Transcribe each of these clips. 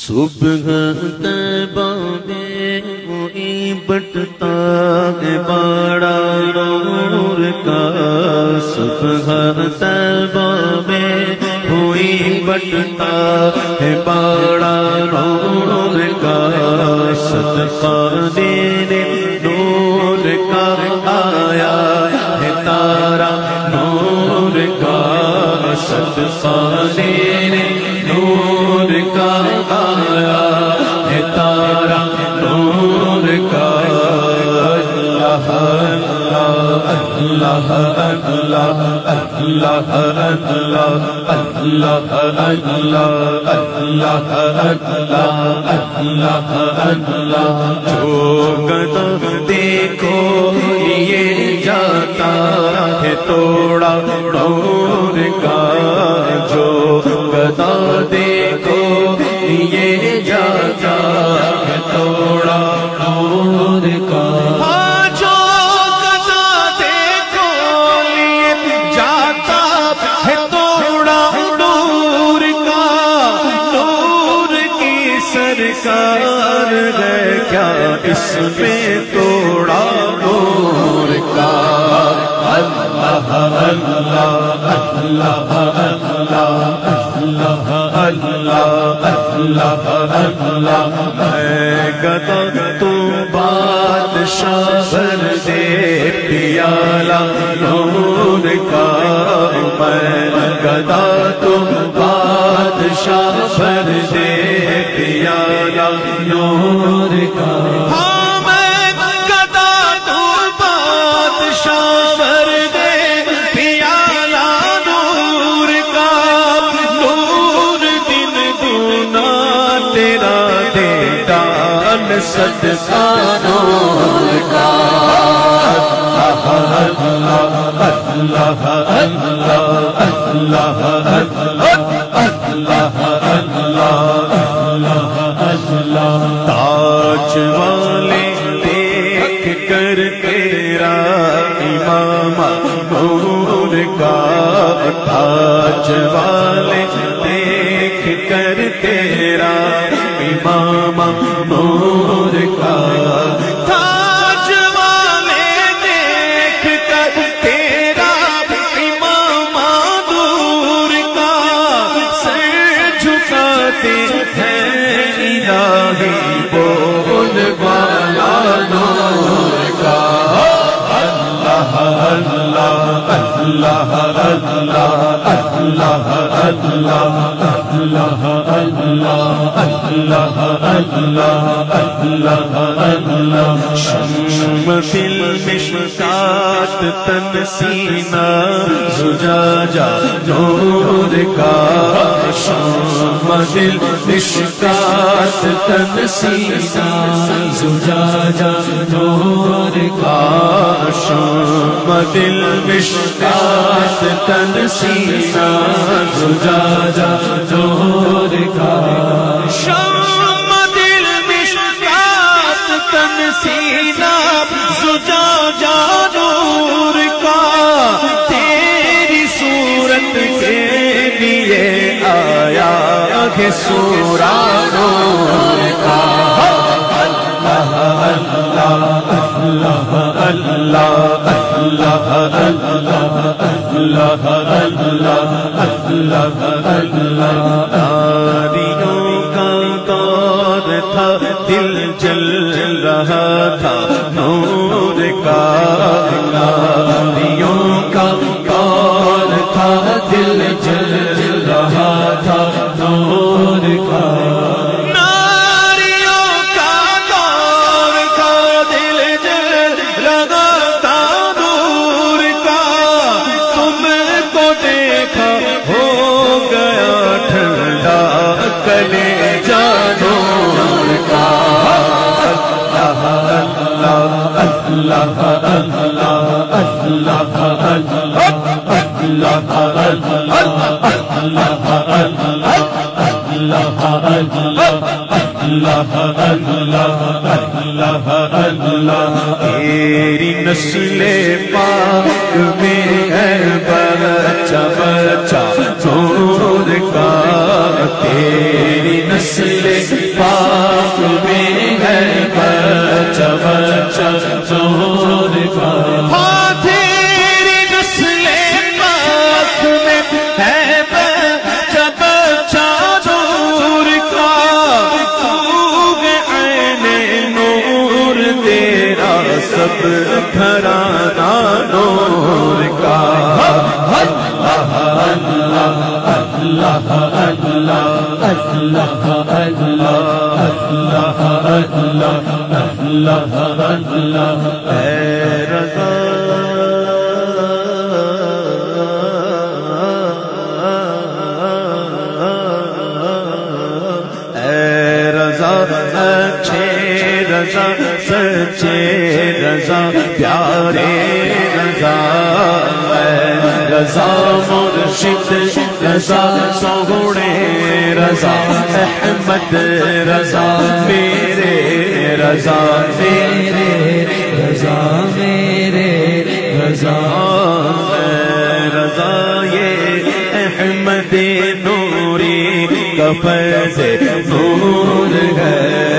صبح طیبہ میں وہی بٹتا ہے باڑا نور کا، صبح طیبہ میں وہی بٹتا ہے باڑا نور کا، صدقہ دینے نور کا آیا ہے تارا نور کا، صدقہ دینے نور کا آیا ہے تارا نور کا۔ اللہ اللہ اللہ اللہ اللہ اللہ اللہ اللہ اللہ، جو گدا دیکھو یہ جاتا ہے توڑا نور کا، جو گدا دیکھو یہ جاتا ہے توڑا نور کا۔ سرکار ہے کیا اس میں توڑا نور کا، اللہ اللہ اللہ اللہ اللہ اللہ ہے گدا تو بادشاہ بھر دے پیالہ نور کا، میں گدا تو بادشاہ بھر دے پیالہ نور کا۔ ہاں میں گدا تو بادشاہ بھر دے پیالہ نور کا، نور دن گنا تیرا دے دان صدقہ نور کا، اللہ اللہ اللہ اللہ، تاج والے دیکھ کر تیرا امام نور کا، تاج والے دیکھ کر تیرا امام نور کا، تاج والے دیکھ کر تیرا امام نور کا، سر جھکاتے ہیں الہی بول والا نور کا، اللہ اللہ اللہ اللہ اللہ اللہ اللہ اللہ، شم فی المشکات تنسینا زجاجہ نور کا، شم فی المشکات تنسینا زجاجہ نور کا، شم فی المشکات تنسینا زجاجہ نور کا، شم دل مشکات تنسینا زجاجہ نور کا، تیری صورت کے لیے آیا ہے سورہ نور کا، اللہ اللہ اللہ اللہ اللہ اللہ اللہ، ناریوں کا دور تھا دل جل رہا تھا نور کا، ناریوں کا دور تھا دل جل رہا تھا نور کا، کلے جانو کا، اللہ اللہ اللہ اللہ اللہ، تیری نسل پاک میں ہے بچہ بچہ نور کا، تیری نسل گھرانہ نور کا اللہ اللہ اللہ اللہ اللہ اللہ اللہ اللہ اے رضا اچھے رضا سچے رضا پیارے رضا رضا مرشد رضا سونے رضا احمد رضا میرے رضا میرے رضا میرے رضا رضا یہ احمد نوری کا فیض نور ہے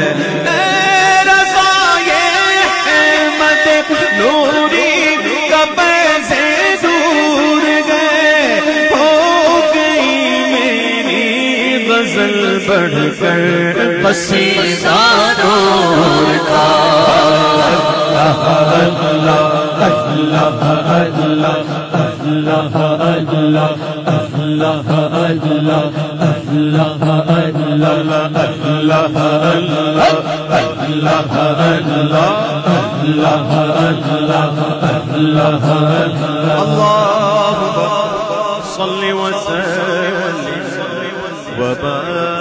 رضا یہ احمد نوری کا فیض نور ہے ہو گئی میری غزل بڑھ کر قصیدہ نور کا اللہ اللہ اللہ اللہ اللہ اللہ اللہ اللہ اللہ اللهم صل وسلم وبارك